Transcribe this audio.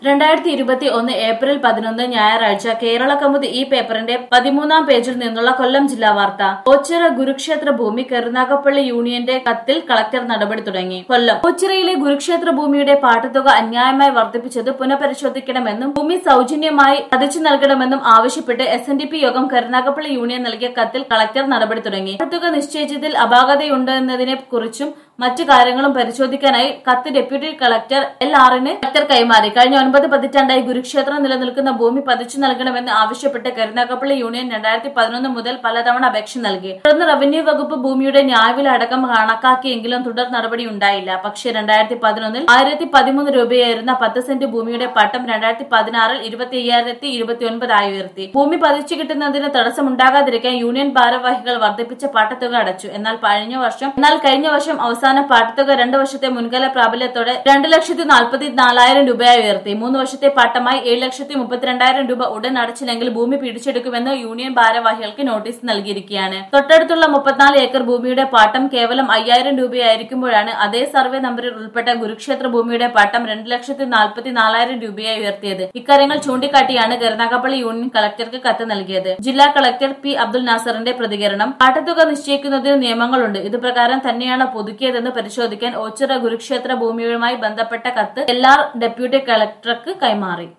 2021 April 11 ഞായറാഴ്ച കേരള കൗമുദി ഈ പേപ്പറിന്റെ 13-ാം പേജിൽ നിന്നുള്ള കൊല്ലം ജില്ലാ വാർത്ത. ഓച്ചിറ ഗുരുക്ഷേത്ര ഭൂമി കരുനാഗപ്പള്ളി യൂണിയന്റെ കത്തിൽ കളക്ടർ നടപടി തുടങ്ങി. കൊല്ലം ഓച്ചിറയിലെ ഗുരുക്ഷേത്ര ഭൂമിയുടെ പാട്ടത്തുക അന്യായമായി വർദ്ധിപ്പിച്ചത് പുനഃപരിശോധിക്കണമെന്നും ഭൂമി സൗജന്യമായി പതിച്ചു നൽകണമെന്നും ആവശ്യപ്പെട്ട് SNDP യോഗം കരുനാഗപ്പള്ളി യൂണിയൻ നൽകിയ കത്തിൽ കളക്ടർ നടപടി തുടങ്ങി. പാട്ടത്തുക നിശ്ചയിച്ചതിൽ അപാകതയുണ്ടെന്നതിനെ കുറിച്ചും മറ്റു കാര്യങ്ങളും പരിശോധിക്കാനായി കത്ത് ഡെപ്യൂട്ടി കളക്ടർ LR-ന് കളക്ടർ കൈമാറി. കഴിഞ്ഞ 9 പതിറ്റാണ്ടായി ഗുരുക്ഷേത്രം നിലനിൽക്കുന്ന ഭൂമി പതിച്ചു നൽകണമെന്ന് ആവശ്യപ്പെട്ട് കരുനാഗപ്പള്ളി യൂണിയൻ 2011 മുതൽ പലതവണ അപേക്ഷ നൽകി. തുടർന്ന് റവന്യൂ വകുപ്പ് ഭൂമിയുടെ ന്യായവില അടക്കം കണക്കാക്കിയെങ്കിലും തുടർ നടപടിയുണ്ടായില്ല. പക്ഷേ 2011 1013 രൂപയായിരുന്ന 10 സെന്റ് ഭൂമിയുടെ പട്ടം 2016 25,029 ആയി ഉയർത്തി. ഭൂമി പതിച്ചു കിട്ടുന്നതിന് തടസ്സമുണ്ടാകാതിരിക്കാൻ യൂണിയൻ ഭാരവാഹികൾ വർദ്ധിപ്പിച്ച പാട്ടത്തുക അടച്ചു. എന്നാൽ കഴിഞ്ഞ വർഷം അവസാന പാട്ടത്തുക 2 വർഷത്തെ മുൻകാല പ്രാബല്യത്തോടെ 2,44,000 രൂപയായി ഉയർത്തി. 3 വർഷത്തെ പാട്ടമായി 7,32,000 രൂപ ഉടൻ അടച്ചില്ലെങ്കിൽ ഭൂമി പിടിച്ചെടുക്കുമെന്ന് യൂണിയൻ ഭാരവാഹികൾക്ക് നോട്ടീസ് നൽകിയിരിക്കുകയാണ്. തൊട്ടടുത്തുള്ള 34 ഏക്കർ ഭൂമിയുടെ പാട്ടം കേവലം 5,000 രൂപയായിരിക്കുമ്പോഴാണ് അതേ സർവേ നമ്പറിൽ ഉൾപ്പെട്ട ഗുരുക്ഷേത്ര ഭൂമിയുടെ പാട്ടം 2,44,000 രൂപയായി ഉയർത്തിയത്. ഇക്കാര്യങ്ങൾ ചൂണ്ടിക്കാട്ടിയാണ് കരുനാഗപ്പള്ളി യൂണിയൻ കളക്ടർക്ക് കത്ത് നൽകിയത്. ജില്ലാ കളക്ടർ P. അബ്ദുൽ നാസറിന്റെ പ്രതികരണം: പാട്ടത്തുക നിശ്ചയിക്കുന്നതിന് നിയമങ്ങളുണ്ട്. ഇതുപ്രകാരം തന്നെയാണ് പുതുക്കിയതെന്ന് പരിശോധിക്കാൻ ഓച്ചിറ ഗുരുക്ഷേത്ര ഭൂമിയുമായി ബന്ധപ്പെട്ട കത്ത് LR ഡെപ്യൂട്ടി കളക്ടർക്ക് കൈമാറി.